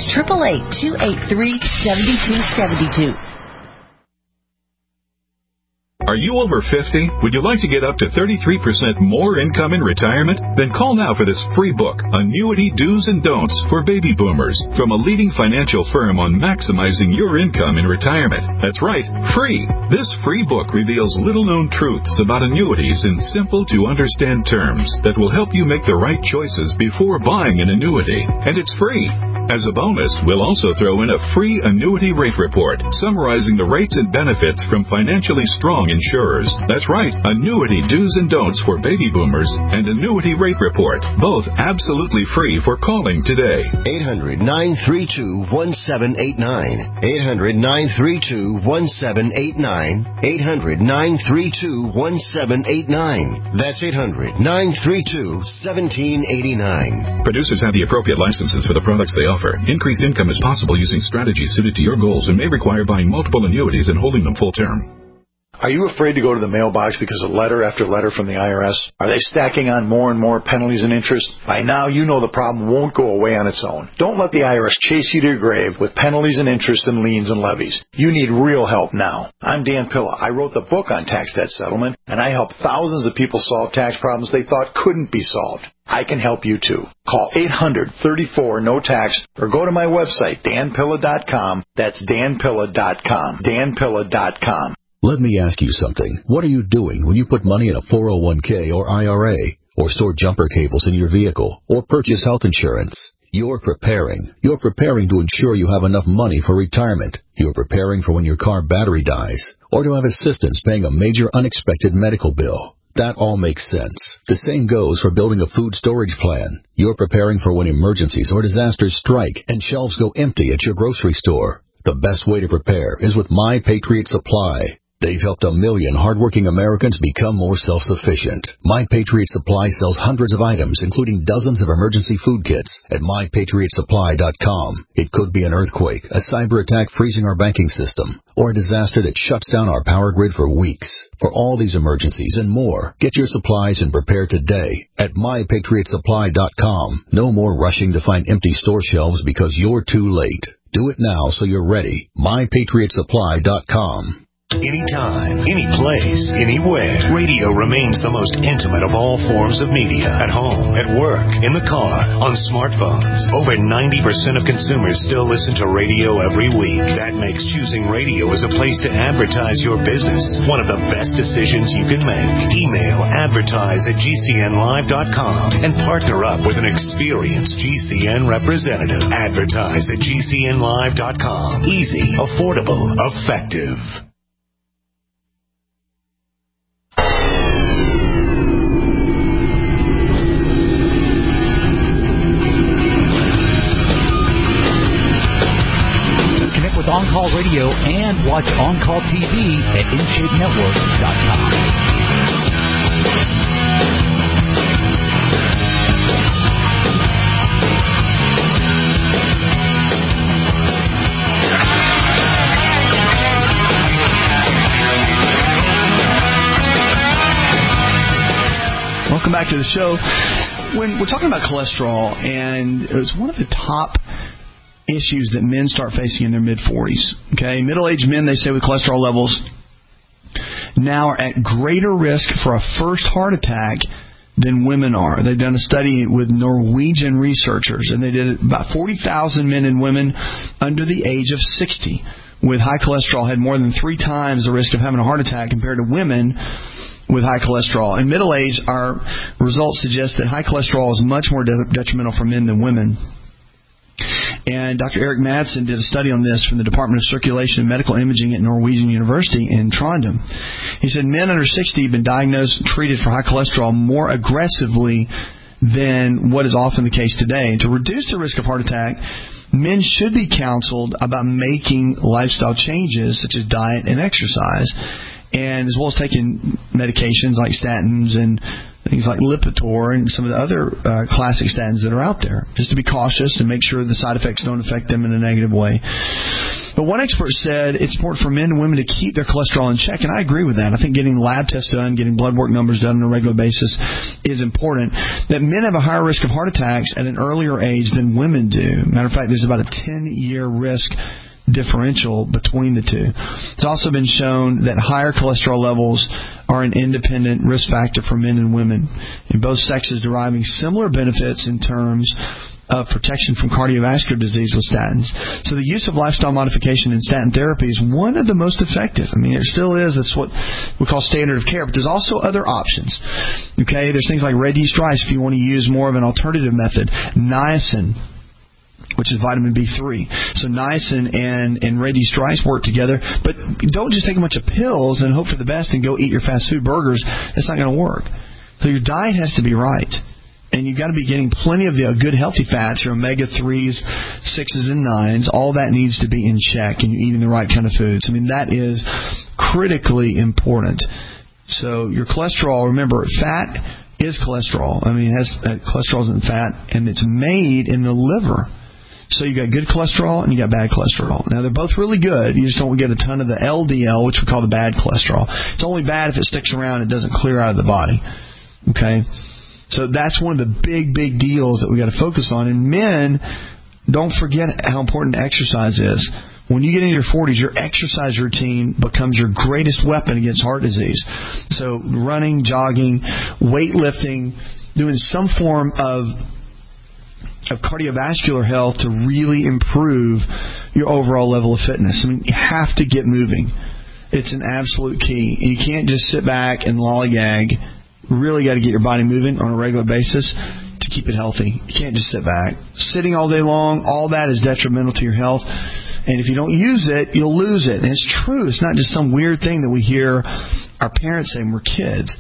[SPEAKER 24] 888-283-7272.
[SPEAKER 25] Are you over 50? Would you like to get up to 33% more income in retirement? Then call now for this free book, Annuity Do's and Don'ts for Baby Boomers, from a leading financial firm on maximizing your income in retirement. That's right, free. This free book reveals little-known truths about annuities in simple-to-understand terms that will help you make the right choices before buying an annuity. And it's free. As a bonus, we'll also throw in a free annuity rate report summarizing the rates and benefits from financially strong insurers. That's right, Annuity Do's and Don'ts for Baby Boomers and Annuity Rate Report, both absolutely free for calling today.
[SPEAKER 17] 800-932-1789. 800-932-1789. 800-932-1789. That's 800-932-1789.
[SPEAKER 25] Producers have the appropriate licenses for the products they offer. Increased income is possible using strategies suited to your goals and may require buying multiple annuities and holding them full term.
[SPEAKER 26] Are you afraid to go to the mailbox because of letter after letter from the IRS? Are they stacking on more and more penalties and interest? By now, you know the problem won't go away on its own. Don't let the IRS chase you to your grave with penalties and interest and liens and levies. You need real help now. I'm Dan Pilla. I wrote the book on tax debt settlement, and I help thousands of people solve tax problems they thought couldn't be solved. I can help you too. Call 800-34-NO-TAX or go to my website, danpilla.com. That's danpilla.com. danpilla.com.
[SPEAKER 27] Let me ask you something. What are you doing when you put money in a 401k or IRA, or store jumper cables in your vehicle, or purchase health insurance? You're preparing. You're preparing to ensure you have enough money for retirement. You're preparing for when your car battery dies, or to have assistance paying a major unexpected medical bill. That all makes sense. The same goes for building a food storage plan. You're preparing for when emergencies or disasters strike and shelves go empty at your grocery store. The best way to prepare is with My Patriot Supply. They've helped 1 million hardworking Americans become more self-sufficient. My Patriot Supply sells hundreds of items, including dozens of emergency food kits at MyPatriotSupply.com. It could be an earthquake, a cyber attack freezing our banking system, or a disaster that shuts down our power grid for weeks. For all these emergencies and more, get your supplies and prepare today at MyPatriotSupply.com. No more rushing to find empty store shelves because you're too late. Do it now so you're ready. MyPatriotSupply.com.
[SPEAKER 5] Anytime, any place, anywhere. Radio remains the most intimate of all forms of media. At home, at work, in the car, on smartphones. Over 90% of consumers still listen to radio every week. That makes choosing radio as a place to advertise your business one of the best decisions you can make. Email advertise@gcnlive.com and partner up with an experienced GCN representative. Advertise at gcnlive.com. Easy, affordable, effective.
[SPEAKER 13] With On-Call Radio and watch On-Call TV at InShapeNetwork.com.
[SPEAKER 4] Welcome back to the show. When we're talking about cholesterol, and it's one of the top issues that men start facing in their mid-40s. Okay, middle-aged men, they say, with cholesterol levels now are at greater risk for a first heart attack than women are. They've done a study with Norwegian researchers, and they did about 40,000 men and women under the age of 60 with high cholesterol had more than 3 times the risk of having a heart attack compared to women with high cholesterol. In middle age, our results suggest that high cholesterol is much more detrimental for men than women. And Dr. Eric Madsen did a study on this from the Department of Circulation and Medical Imaging at Norwegian University in Trondheim. He said men under 60 have been diagnosed and treated for high cholesterol more aggressively than what is often the case today. And to reduce the risk of heart attack, men should be counseled about making lifestyle changes such as diet and exercise, and as well as taking medications like statins and things like Lipitor and some of the other classic statins that are out there, just to be cautious and make sure the side effects don't affect them in a negative way. But one expert said it's important for men and women to keep their cholesterol in check, and I agree with that. I think getting lab tests done, getting blood work numbers done on a regular basis is important. That men have a higher risk of heart attacks at an earlier age than women do. Matter of fact, there's about a 10-year risk differential between the two. It's also been shown that higher cholesterol levels are an independent risk factor for men and women, in both sexes deriving similar benefits in terms of protection from cardiovascular disease with statins. So the use of lifestyle modification and statin therapy is one of the most effective. I mean, it still is. It's what we call standard of care, but there's also other options. Okay, there's things like red yeast rice if you want to use more of an alternative method. Niacin, which is vitamin B3. So niacin and red yeast rice work together, but don't just take a bunch of pills and hope for the best and go eat your fast food burgers. That's not going to work. So your diet has to be right. And you've got to be getting plenty of the good healthy fats, your omega-3s, 6s, and 9s. All that needs to be in check, and you're eating the right kind of foods. I mean, that is critically important. So your cholesterol, remember, fat is cholesterol. I mean, it has cholesterol in fat, and it's made in the liver. So you got good cholesterol and you got bad cholesterol. Now, they're both really good. You just don't get a ton of the LDL, which we call the bad cholesterol. It's only bad if it sticks around and doesn't clear out of the body. Okay? So that's one of the big, big deals that we got to focus on. And men, don't forget how important exercise is. When you get into your 40s, your exercise routine becomes your greatest weapon against heart disease. So running, jogging, weightlifting, doing some form of cardiovascular health to really improve your overall level of fitness. I mean, you have to get moving. It's an absolute key. And you can't just sit back and lollygag. Really got to get your body moving on a regular basis to keep it healthy. You can't just sit back. Sitting all day long, all that is detrimental to your health. And if you don't use it, you'll lose it. And it's true. It's not just some weird thing that we hear our parents say when we're kids.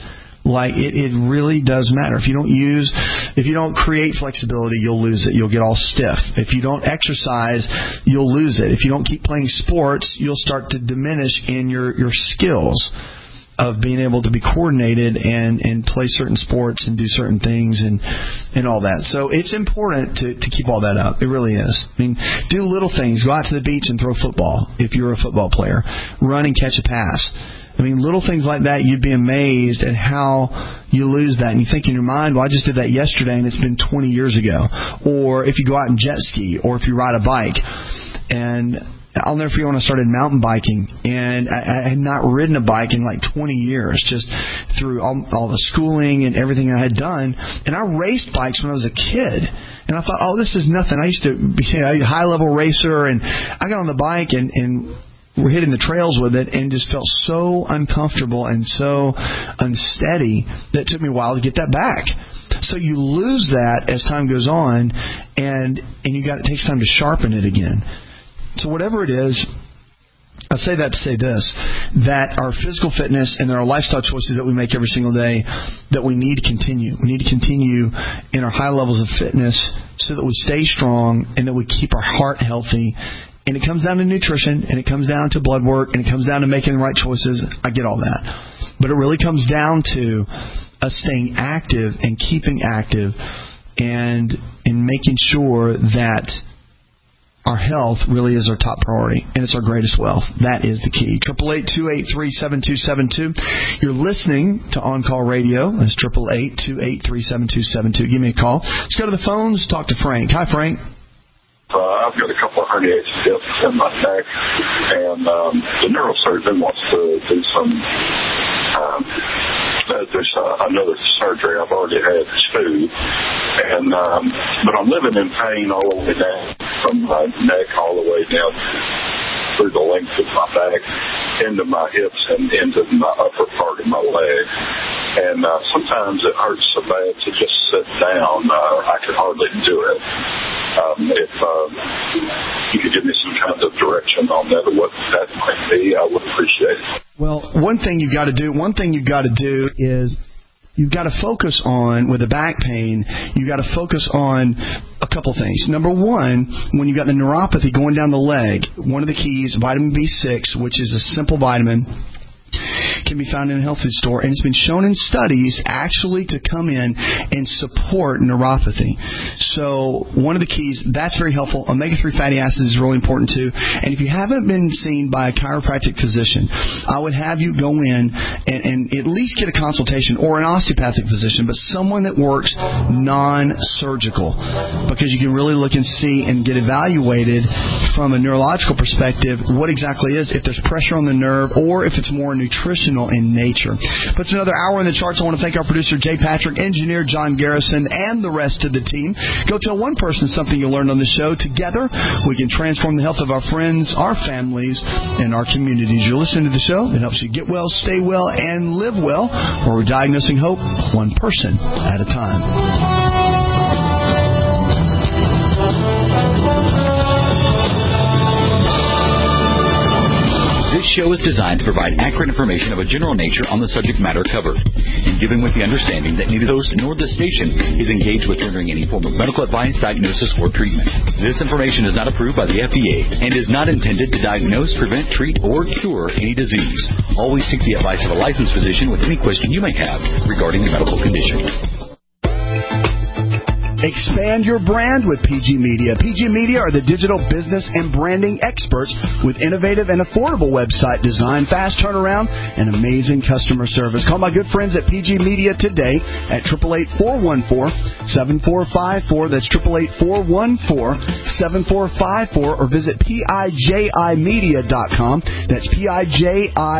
[SPEAKER 4] Like, it really does matter. If you don't create flexibility, you'll lose it. You'll get all stiff. If you don't exercise, you'll lose it. If you don't keep playing sports, you'll start to diminish in your skills of being able to be coordinated and play certain sports and do certain things and all that. So it's important to keep all that up. It really is. I mean, do little things. Go out to the beach and throw football if you're a football player. Run and catch a pass. I mean, little things like that, you'd be amazed at how you lose that. And you think in your mind, well, I just did that yesterday and it's been 20 years ago. Or if you go out and jet ski, or if you ride a bike. And I'll never forget when I started mountain biking, and I had not ridden a bike in like 20 years, just through all the schooling and everything I had done. And I raced bikes when I was a kid. And I thought, oh, this is nothing. I used to be a high-level racer, and I got on the bike and we're hitting the trails with it and just felt so uncomfortable and so unsteady that it took me a while to get that back. So you lose that as time goes on, and it takes time to sharpen it again. So whatever it is, I say that to say this, that our physical fitness and our lifestyle choices that we make every single day, that we need to continue. We need to continue in our high levels of fitness so that we stay strong and that we keep our heart healthy. And it comes down to nutrition, and it comes down to blood work, and it comes down to making the right choices. I get all that. But it really comes down to us staying active and keeping active and making sure that our health really is our top priority, and it's our greatest wealth. That is the key. 888-283-7272. You're listening to On Call Radio. That's 888-283-7272. Give me a call. Let's go to the phones. Talk to Frank. Hi, Frank.
[SPEAKER 6] I've got a couple of herniated discs in my neck, and the neurosurgeon wants to do some. There's another surgery I've already had two, and but I'm living in pain all the way down from my neck all the way down through the length of my back, into my hips, and into my upper part of my leg. And sometimes it hurts so bad to just sit down. I can hardly do it. If you could give me some kind of direction on that, or what that might be, I would appreciate it.
[SPEAKER 4] Well, one thing you've got to do is you've got to focus on, with the back pain, you've got to focus on a couple things. Number one, when you've got the neuropathy going down the leg, one of the keys, vitamin B6, which is a simple vitamin, can be found in a health food store, and it's been shown in studies actually to come in and support neuropathy. So one of the keys, that's very helpful. Omega-3 fatty acids is really important too. And if you haven't been seen by a chiropractic physician, I would have you go in and at least get a consultation, or an osteopathic physician, but someone that works non-surgical, because you can really look and see and get evaluated from a neurological perspective what exactly is, if there's pressure on the nerve or if it's more nutritional in nature. But it's another hour in the charts. I want to thank our producer, Jay Patrick, engineer John Garrison, and the rest of the team. Go tell one person something you learned on the show. Together, we can transform the health of our friends, our families, and our communities. You're listening to the show that helps you get well, stay well, and live well, where we're diagnosing hope one person at a time.
[SPEAKER 13] This show is designed to provide accurate information of a general nature on the subject matter covered, and given with the understanding that neither the host nor the station is engaged with rendering any form of medical advice, diagnosis, or treatment. This information is not approved by the FDA and is not intended to diagnose, prevent, treat, or cure any disease. Always seek the advice of a licensed physician with any question you may have regarding a medical condition.
[SPEAKER 2] Expand your brand with PG Media. PG Media are the digital business and branding experts with innovative and affordable website design, fast turnaround, and amazing customer service. Call my good friends at PG Media today at 888-414-7454. That's 888-414-7454, or visit PIJImedia.com. That's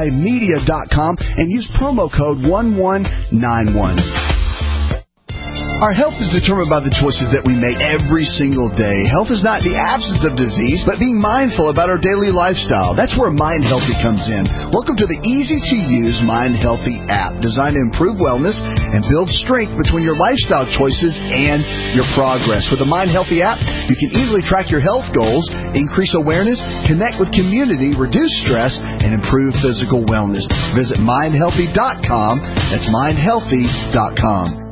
[SPEAKER 2] PIJImedia.com, and use promo code 1191. Our health is determined by the choices that we make every single day. Health is not the absence of disease, but being mindful about our daily lifestyle. That's where Mind Healthy comes in. Welcome to the easy-to-use Mind Healthy app, designed to improve wellness and build strength between your lifestyle choices and your progress. With the Mind Healthy app, you can easily track your health goals, increase awareness, connect with community, reduce stress, and improve physical wellness. Visit mindhealthy.com. That's mindhealthy.com.